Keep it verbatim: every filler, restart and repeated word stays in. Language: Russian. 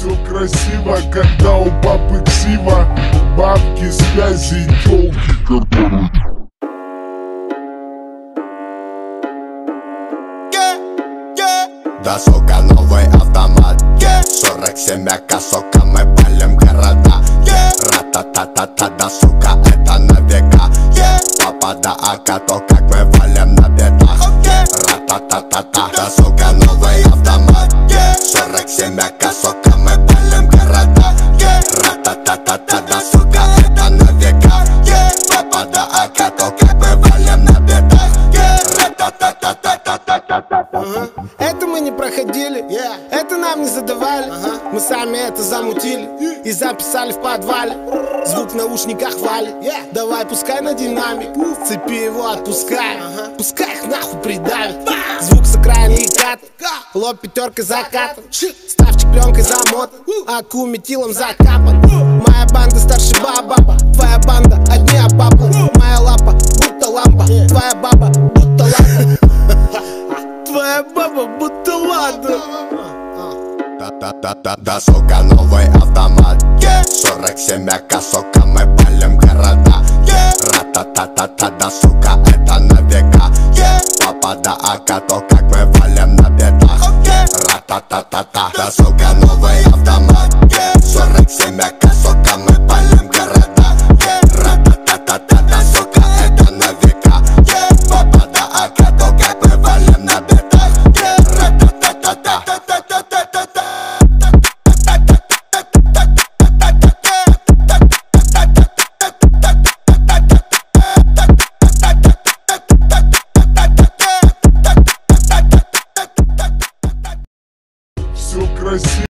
все красиво, когда у папы ксива. Бабки, связи, тёлки, которые... Да, сука, новый автомат, yeah. сорок семь ака, сука, мы палим города, yeah. Ра-та-та-та-та, да, сука, это на века, yeah. Папа, да, ака, то как мы валим на бедах, okay. Ра-та-та-та-та, да, сука, новый автомат, yeah. сорок семь ака, сука, мы палим города, yeah. Ра-та-та-та-та, да, сука, это на века, yeah. Папа, да, ака, то как мы валим на бедах, yeah. Ра-та-та-та-та-та-та-та-та. Это мы не проходили, yeah. Это нам не задавали, uh-huh. Мы сами это замутили yeah. И записали в подвале. Звук в наушниках валит, yeah. Давай пускай на динамик, uh. Цепи его отпускай, uh-huh. Пускай их нахуй придавит, uh. Звук с окраины и кат, uh. Лоб пятеркой закатан, uh. Ставчик пленкой замотан, uh. Аку метилом закапан, uh. Моя банда старше баба, твоя банда одни обапы, uh. Моя лапа будто лампа, yeah. Твоя баба будто лампа. Твоя баба будто ладно. Да-да-да-да, да, сука, новый автомат, yeah. сорок семь ака, сука, мы палим города, yeah. Ра-та-та-та-та, да, сука, это на века, yeah. Папа, да, ака, то как мы валим на бедах, okay. Ра-та-та-та-та, да, сука, новый автомат, yeah. сорок семь ака, сука, мы